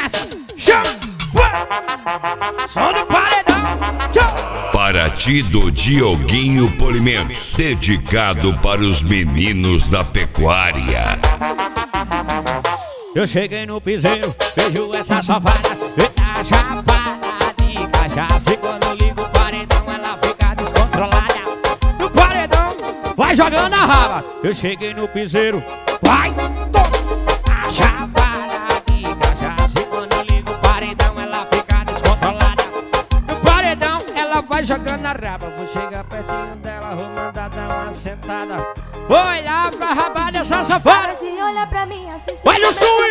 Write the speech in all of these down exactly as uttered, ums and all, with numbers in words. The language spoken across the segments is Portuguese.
essa. Chama. Som do paredão. Paraty do Dioguinho Polimentos, dedicado para os meninos da pecuária. Eu cheguei no piseiro, vejo essa safada, eita chapada de cachaça. E quando eu ligo o paredão, ela fica descontrolada. No paredão, vai jogando a raba. Eu cheguei no piseiro, vai, toma, a chapada de cachaça. E quando eu ligo o paredão, ela fica descontrolada. No paredão, ela vai jogando a raba. Vou chegar pertinho dela, vou mandar dar uma sentada. Vou olhar pra raba dessa safada. De olhar pra mim assim, olha o swing!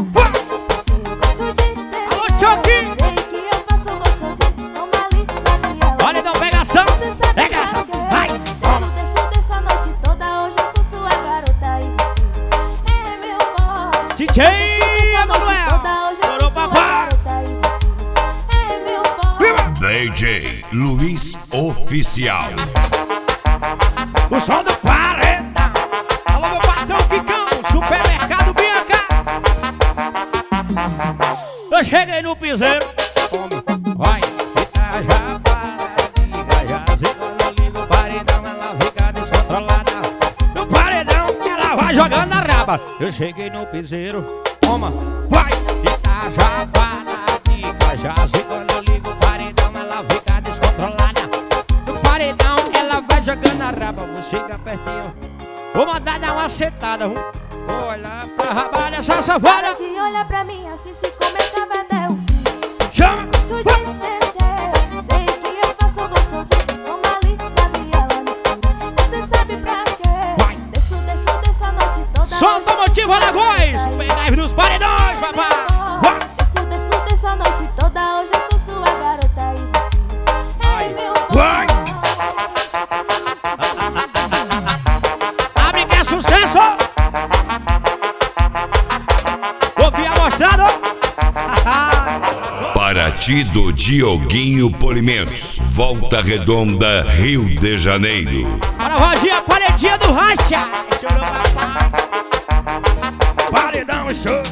Alô, Choquinho! Sei que eu faço gostosinho, toma ali, Daniela. Olha, então pegação! Pega essa! Vai! Toma! Desço dessa noite toda, hoje eu sou sua garota e você é meu boy. D J Emanuel! Chorou papai! É meu boy. D J Luiz Oficial. O som do paredão! Alô, meu patrão Quicão! Supermercado Bianca! Eu cheguei no piseiro, homem, vai, fica já para de gajas. E quando eu ligo o paredão, ela fica descontrolada. No paredão, ela vai jogando a raba. Eu cheguei no piseiro, toma, vai, fica já para de gajas. E quando eu ligo o paredão, ela fica descontrolada. No paredão, ela vai jogando a raba. Vou chegar pertinho, vou mandar dar uma sentada. Vou olhar pra raba dessa safada. De olhar pra mim assim, se começa a ver um Chama! gosto de descer. Sei que eu faço gostosinho, toma ali, Daniela no escuro. Você sabe pra quê? Vai. Desço, desço dessa noite toda. Solta o motivo, Alagoas! Pegar nos paredões, papai! Vai. Desço, desço dessa noite toda, hoje eu sou sua garota e você Ai. é meu Vai. boy. Abre que é sucesso! Ouvi amostrado! Paraty do Dioguinho Polimentos, Volta Redonda, Rio de Janeiro. Para a rodinha, paredinha do racha! Chorou papai! Paredão, chorou!